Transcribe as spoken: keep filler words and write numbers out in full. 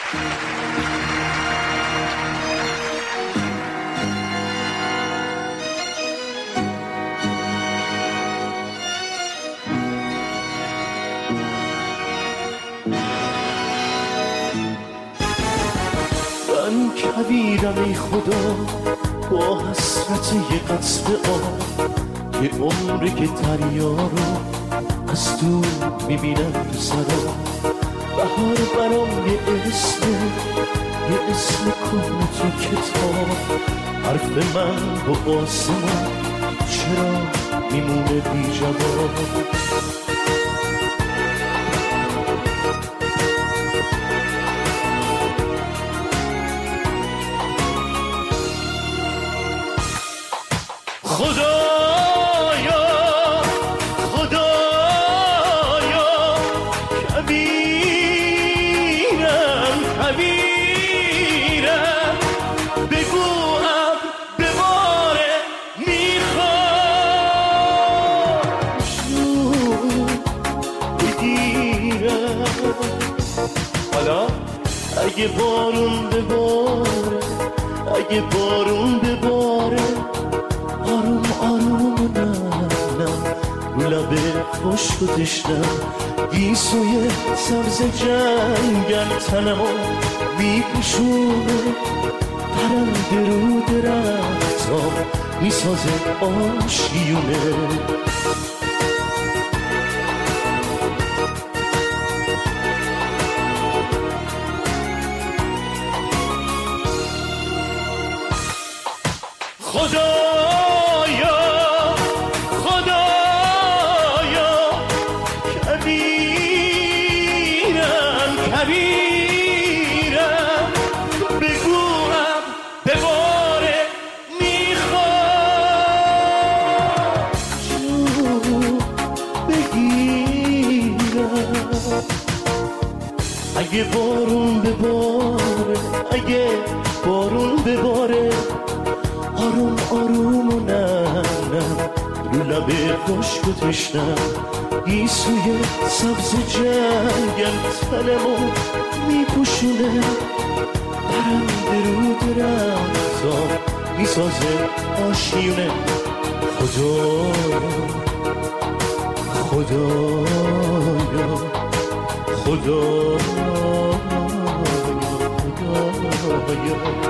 من کویرم ای خدا با حسرت یه قطره آب که عمری که دریا رو از دور میبینم تو سرا. بهار برام یه اسم، یه اسم کهنه تو کتاب. حرف من با آسمان چرا میمونه بی جواب؟ خدایا خدایا کبیرم کبیرم بگو اب بباره میخوام شور بگیرم. حالا اگه بارون بباره، اگه بارون بباره آروم آروم نه نه رو لبه خشک و تشنم گیسوی سبز جنگل تنمو میپوشونه. پرنده رو درختام میسازه آشیونه. خدایا خدایا کبیرم کبیرم بگو اب بباره میخوام جون بگیرم. اگه بارون بباره، اگه بارون بباره آروم آروم و نه نه رو لبه خشک و تشنم گیسوی سبز جنگل تنمو میپوشونه. پرنده رو درختام میسازه آشیونه. خدایا خدایا خدایا خدایا